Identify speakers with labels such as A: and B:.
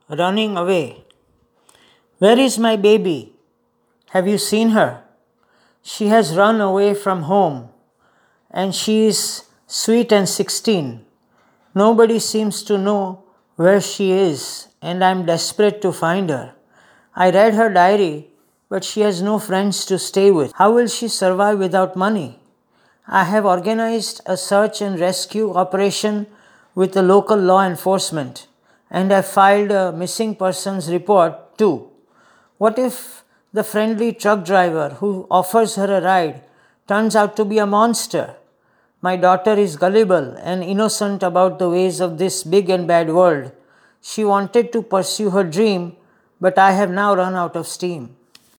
A: running away. Where is my baby? Have you seen her? She has run away from home, and she is sweet and 16. Nobody seems to know where she is, and I am desperate to find her. I read her diary, but she has no friends to stay with. How will she survive without money? I have organized a search and rescue operation with the local law enforcement, and I filed a missing persons report too. What if the friendly truck driver who offers her a ride turns out to be a monster? My daughter is gullible and innocent about the ways of this big and bad world. She wanted to pursue her dream, but I have now run out of steam.